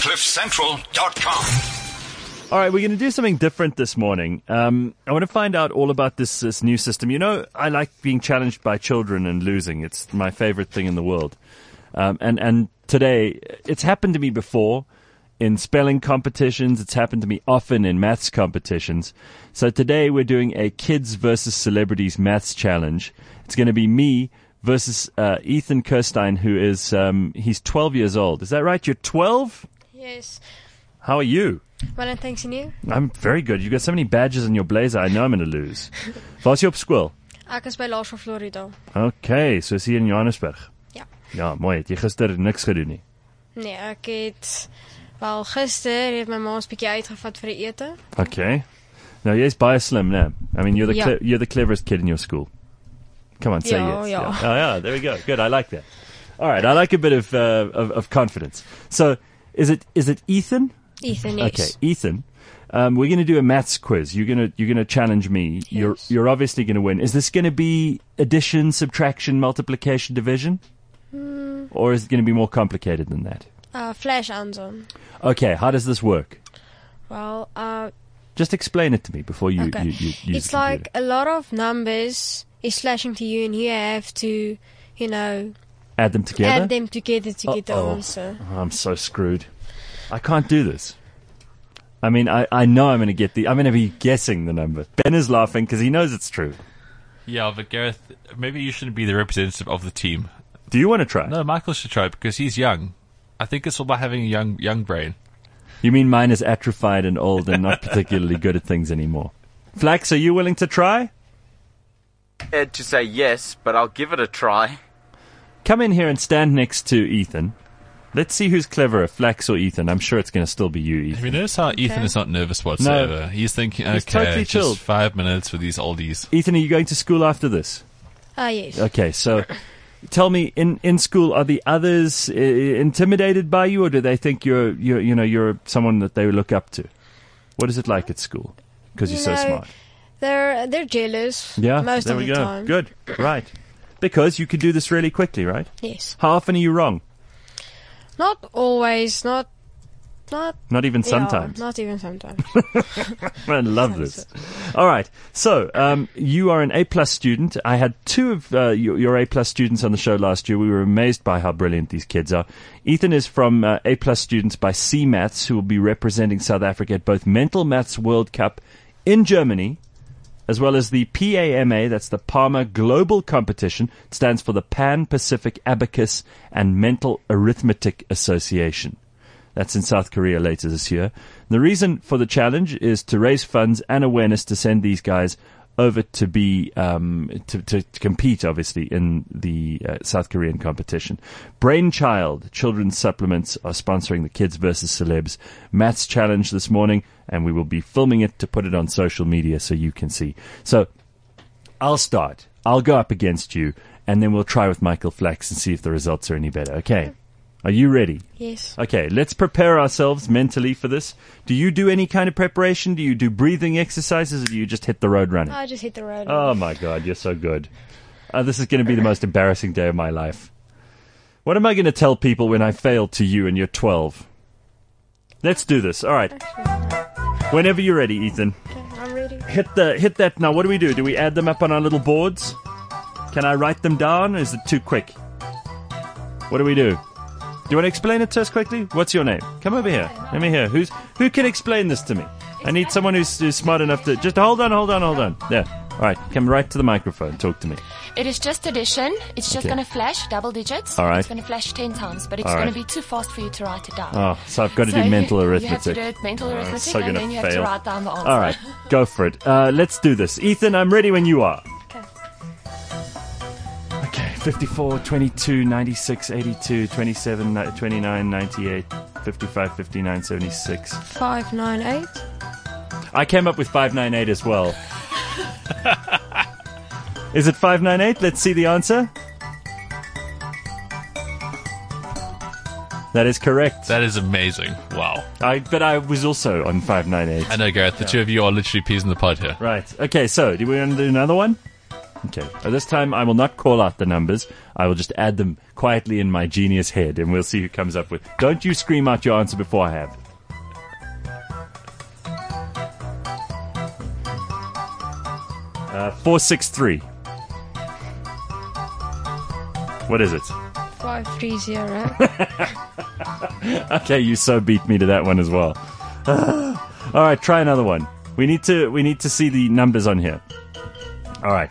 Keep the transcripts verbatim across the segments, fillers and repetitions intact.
cliff central dot com. All right, we're going to do something different this morning. Um, I want to find out all about this, this new system. You know, I like being challenged by children and losing. It's my favorite thing in the world. Um, and, and today, it's happened to me before in spelling competitions. It's happened to me often in maths competitions. So today we're doing a kids versus celebrities maths challenge. It's going to be me versus uh, Ethan Kirstein, who is, um, he's twelve years old. Is that right? You're twelve? Yes. How are you? Well, and thanks, and you? I'm very good. You've got so many badges on your blazer. I know I'm going to lose. Waar is jy op skool? Ek is by Laerskool Florida. Okay, so is hier in Johannesburg. Ja. Ja, mooi. Het jy gister niks gedoen nie? Nee, ek het... Wel, gister het my ma ons bietjie uitgevat vir die ete. Okay. Nou, jy's baie slim, né? I mean, you're the, Ja. cle- you're the cleverest kid in your school. Come on, say Ja, yes. ja. Oh, yeah, there we go. Good, I like that. All right, I like a bit of, uh, of, of confidence. So, is it is it Ethan? Ethan, yes. Okay, Ethan. Um, we're going to do a maths quiz. You're going to you're going to challenge me. You're Yes. you're obviously going to win. Is this going to be addition, subtraction, multiplication, division, Mm, or is it going to be more complicated than that? uh, flash Anton. Okay, how does this work? Well, uh, Just explain it to me before you okay. you, you use It's the like computer. a lot of numbers is flashing to you, and you have to, you know, Add them together. add them together to get the Uh-oh. answer. Oh, I'm so screwed. I can't do this. I mean, I, I know I'm going to get the. I'm going to be guessing the number. Ben is laughing because he knows it's true. Yeah, but Gareth, maybe you shouldn't be the representative of the team. Do you want to try? No, Michael should try because he's young. I think it's all about having a young young brain. You mean mine is atrophied and old and not particularly good at things anymore? Flax, are you willing to try? Ed to say yes, but I'll give it a try. Come in here and stand next to Ethan. Let's see who's cleverer, Flax or Ethan. I'm sure it's going to still be you, Have Ethan. you noticed how Ethan is not nervous whatsoever? He's thinking, He's okay, totally just chilled. five minutes for these oldies. Ethan, are you going to school after this? Ah, yes. Okay, so tell me, in, in school, are the others uh, intimidated by you, or do they think you're, you're, you know, you're someone that they look up to? What is it like at school? Because you're so No, smart. They're they're jealous. Yeah, most there of we the go. time. Good, right. Because you can do this really quickly, right? Yes. How often are you wrong? Not always. Not. Not. Not even yeah, sometimes. not even sometimes. I love this. All right. So, um, you are an A-plus student. I had two of uh, your, your A-plus students on the show last year. We were amazed by how brilliant these kids are. Ethan is from uh, A-plus students by C Maths, who will be representing South Africa at both Mental Maths World Cup in Germany, as well as the P A M A, that's the Palmer Global Competition. It stands for the Pan-Pacific Abacus and Mental Arithmetic Association. That's in South Korea later this year. The reason for the challenge is to raise funds and awareness to send these guys over to be um, to, to, to compete, obviously, in the uh, South Korean competition. Brainchild Children's Supplements are sponsoring the Kids versus Celebs Maths Challenge this morning, and we will be filming it to put it on social media so you can see. So I'll start. I'll go up against you, and then we'll try with Michael Flax and see if the results are any better. Okay? Are you ready? Yes. Okay, let's prepare ourselves mentally for this. Do you do any kind of preparation? Do you do breathing exercises, or do you just hit the road running? I just hit the road. Oh my God, you're so good. Uh, this is going to be the most embarrassing day of my life. What am I going to tell people when I fail to you and you're twelve? Let's do this. All right. Whenever you're ready, Ethan. Okay, I'm ready. Hit the hit that. Now, what do we do? Do we add them up on our little boards? Can I write them down, or is it too quick? What do we do? Do you want to explain it to us quickly? What's your name? Come over here. Let me hear. Who's who can explain this to me? I need someone who's, who's smart enough to just hold on, hold on, hold on. There. All right. Come right to the microphone. Talk to me. It is just addition. It's just Okay. going to flash double digits. All right. It's going to flash ten times, but it's All going right. to be too fast for you to write it down. Oh, so I've got to So do mental you, arithmetic. You have to do it mental Oh, arithmetic, so and gonna then you have fail. to write down the answer. All right. Go for it. Uh, let's do this. Ethan, I'm ready when you are. Okay. Okay. fifty-four, twenty-two, ninety-six, eighty-two, twenty-seven, ni- twenty-nine, ninety-eight, fifty-five, fifty-nine, seventy-six. Five nine eight. I came up with five ninety-eight as well. Is it five ninety-eight? Let's see the answer. That is correct. That is amazing. Wow. I but I was also on five ninety-eight. I know, Gareth, the two of you are literally peas in the pod here. Right. Okay, so do we want to do another one? Okay. Uh, This time I will not call out the numbers. I will just add them quietly in my genius head, and we'll see who comes up with. Don't you scream out your answer before I have. Uh, four six three. What is it? five three zero. Okay, you so beat me to that one as well. All right, try another one. We need to we need to see the numbers on here. All right.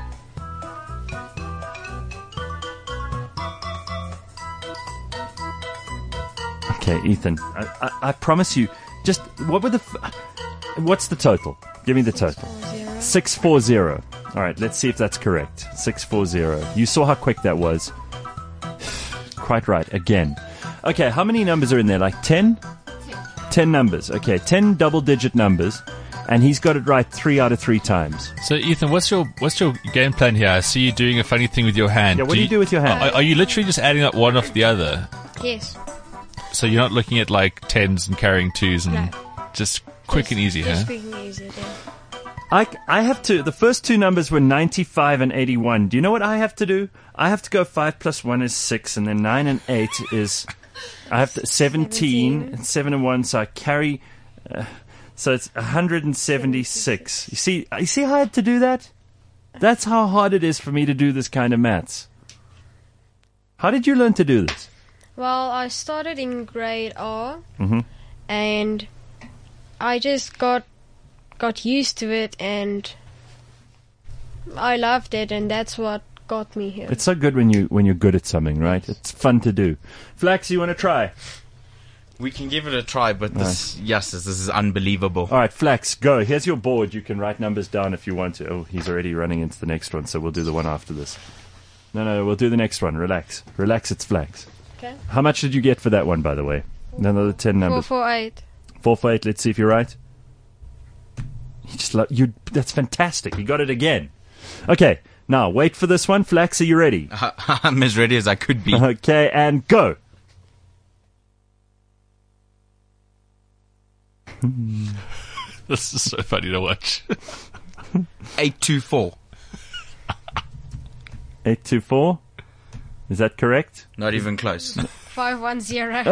Okay, Ethan. I, I, I promise you. Just what were the? F- what's the total? Give me the total. Zero. Six four zero. All right, let's see if that's correct. Six four zero. You saw how quick that was. Quite right. Again. Okay, how many numbers are in there? Like ten? Ten numbers. Okay, ten double-digit numbers, and he's got it right three out of three times. So, Ethan, what's your what's your game plan here? I see you doing a funny thing with your hand. Yeah, what do you do with your hand? Are, are you literally just adding up one off the other? Yes. So you're not looking at like tens and carrying twos and No. just quick Just- and easy, Just huh? quick and easy, yeah. I, I have to. The first two numbers were ninety-five and eighty-one. Do you know what I have to do? I have to go five plus one is six, and then nine and eight is. I have to, seventeen, Seventeen. and seven and one, so I carry. Uh, so it's one hundred seventy-six. You see, you see how I had to do that? That's how hard it is for me to do this kind of maths. How did you learn to do this? Well, I started in grade R, Mhm. and I just got got used to it, and I loved it, and that's what got me here. It's so good when you when you're good at something, right? It's fun to do. Flax, you want to try? We can give it a try, but this, yes, this is unbelievable. All right, Flax, go. Here's your board. You can write numbers down if you want to. Oh, he's already running into the next one, so we'll do the one after this. No, no, we'll do the next one. Relax. Relax, it's Flax. Okay. How much did you get for that one, by the way? Another ten Four numbers. four eight. Four for eight. Let's see if you're right. You just lo- you. That's fantastic. You got it again. Okay, now wait for this one. Flax, are you ready? I'm as ready as I could be. Okay, and go. This is so funny to watch. eight two four. Eight two four. Is that correct? Not even close. Five one zero.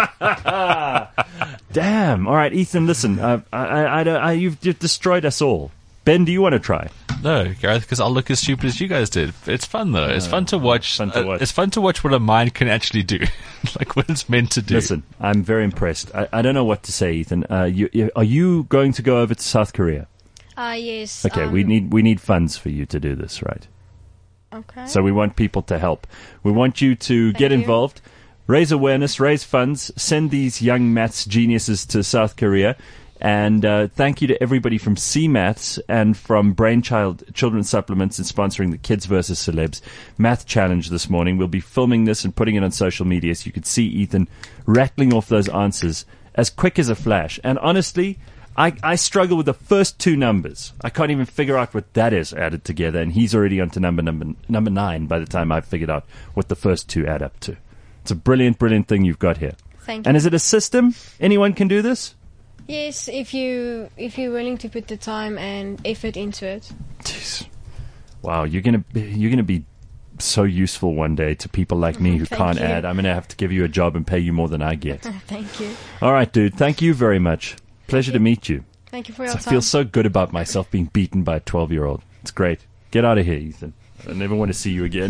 Damn. All right, Ethan. Listen, uh, I, I, I, don't- I, you've, you've destroyed us all. Ben, do you want to try? No, Gareth, because I'll look as stupid as you guys did. It's fun though. It's fun to watch. fun to uh, watch. it's fun to watch what a mind can actually do, like what it's meant to do. Listen, I'm very impressed. I, I don't know what to say, Ethan. Uh, you, you, are you going to go over to South Korea? Ah, yes. Okay, um, we need we need funds for you to do this, right? Okay. So we want people to help. We want you to get you. involved, raise awareness, raise funds, send these young maths geniuses to South Korea. And uh, thank you to everybody from C Maths and from Brainchild Children's Supplements in sponsoring the Kids versus Celebs Math Challenge this morning. We'll be filming this and putting it on social media so you could see Ethan rattling off those answers as quick as a flash. And honestly, I, I struggle with the first two numbers. I can't even figure out what that is added together, and he's already on to number, number, number nine by the time I've figured out what the first two add up to. It's a brilliant, brilliant thing you've got here. Thank you. And is it a system? Anyone can do this? Yes, if you if you're willing to put the time and effort into it. Jeez. Wow, you're gonna be, you're gonna be so useful one day to people like me who Thank can't you. add. I'm gonna have to give you a job and pay you more than I get. Thank you. All right, dude. Thank you very much. Pleasure to meet you. Thank you for your I time. feel so good about myself being beaten by a twelve-year-old. It's great. Get out of here, Ethan. I never want to see you again.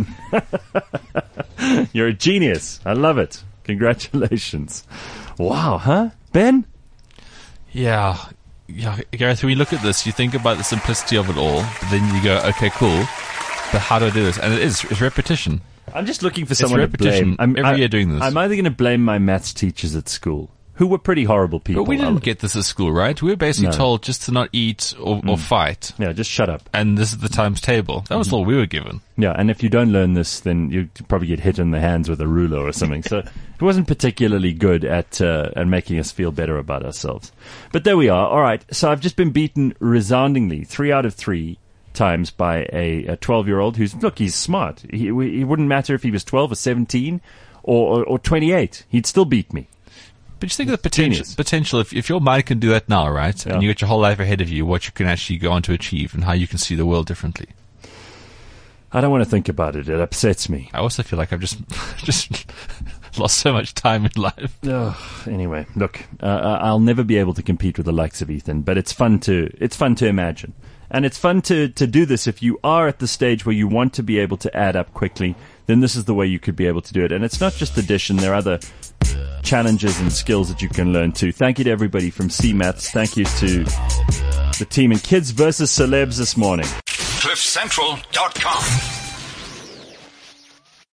You're a genius. I love it. Congratulations. Wow, huh? Ben? Yeah, yeah, Gareth. When you look at this, you think about the simplicity of it all, but then you go, "Okay, cool." But how do I do this? And it is it's repetition. I'm just looking for someone to repetition. blame. I'm, Every I- year doing this. I'm either going to blame my maths teachers at school, who were pretty horrible people. But we I'll- didn't get this at school, right? We were basically No. Mm. told just to not eat or, or fight, Yeah, just shut up. and this is the times table. That was all we were given. Yeah, and if you don't learn this, then you probably get hit in the hands with a ruler or something. So it wasn't particularly good at uh, at making us feel better about ourselves. But there we are. All right. So I've just been beaten resoundingly, three out of three times by a twelve-year-old who's look, he's smart. He he wouldn't matter if he was twelve or seventeen or or, or twenty-eight. He'd still beat me. But you think of the potential, Genius. potential if, if your mind can do that now, right? Yeah. And you got your whole life ahead of you, what you can actually go on to achieve and how you can see the world differently. I don't want to think about it. It upsets me. I also feel like I've just just lost so much time in life. Ugh, anyway, look, uh, I'll never be able to compete with the likes of Ethan, but it's fun to it's fun to imagine. And it's fun to, to do this. If you are at the stage where you want to be able to add up quickly, then this is the way you could be able to do it. And it's not just addition. There are other challenges and skills that you can learn too. Thank you to everybody from C Maths. Thank you to the team in Kids versus Celebs this morning. cliff central dot com